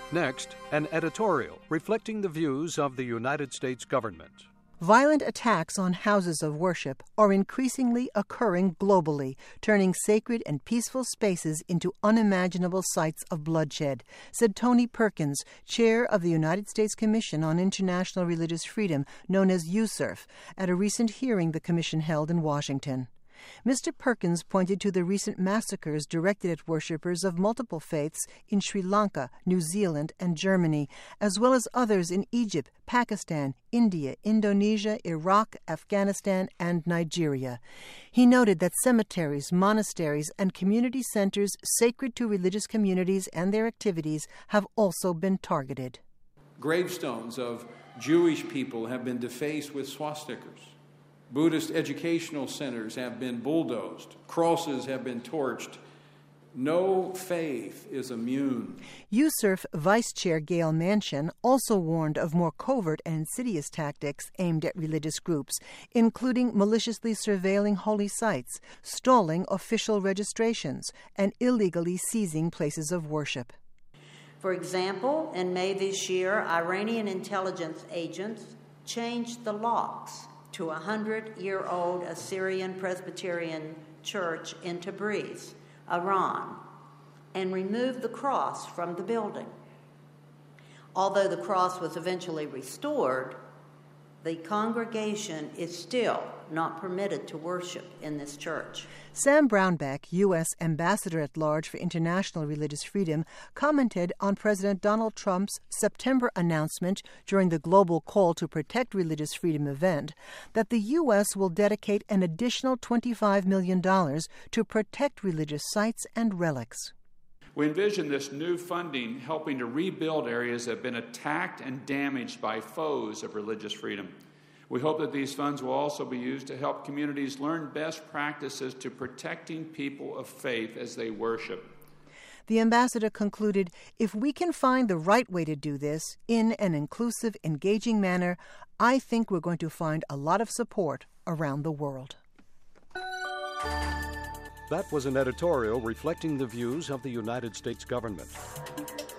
Next, an editorial reflecting the views of the United States government. Violent attacks on houses of worship are increasingly occurring globally, turning sacred and peaceful spaces into unimaginable sites of bloodshed, said Tony Perkins, chair of the United States Commission on International Religious Freedom, known as USCIRF, at a recent hearing the commission held in Washington. Mr. Perkins pointed to the recent massacres directed at worshippers of multiple faiths in Sri Lanka, New Zealand, and Germany, as well as others in Egypt, Pakistan, India, Indonesia, Iraq, Afghanistan, and Nigeria. He noted that cemeteries, monasteries, and community centers sacred to religious communities and their activities have also been targeted. Gravestones of Jewish people have been defaced with swastikas. Buddhist educational centers have been bulldozed. Crosses have been torched. No faith is immune. USCIRF Vice Chair Gail Manchin also warned of more covert and insidious tactics aimed at religious groups, including maliciously surveilling holy sites, stalling official registrations, and illegally seizing places of worship. For example, in May this year, Iranian intelligence agents changed the locks to a 100-year-old Assyrian Presbyterian church in Tabriz, Iran, and removed the cross from the building. Although the cross was eventually restored, the congregation is still not permitted to worship in this church. Sam Brownback, U.S. Ambassador-at-Large for International Religious Freedom, commented on President Donald Trump's September announcement during the Global Call to Protect Religious Freedom event that the U.S. will dedicate an additional $25 million to protect religious sites and relics. We envision this new funding helping to rebuild areas that have been attacked and damaged by foes of religious freedom. We hope that these funds will also be used to help communities learn best practices to protecting people of faith as they worship. The ambassador concluded, if we can find the right way to do this in an inclusive, engaging manner, I think we're going to find a lot of support around the world. That was an editorial reflecting the views of the United States government.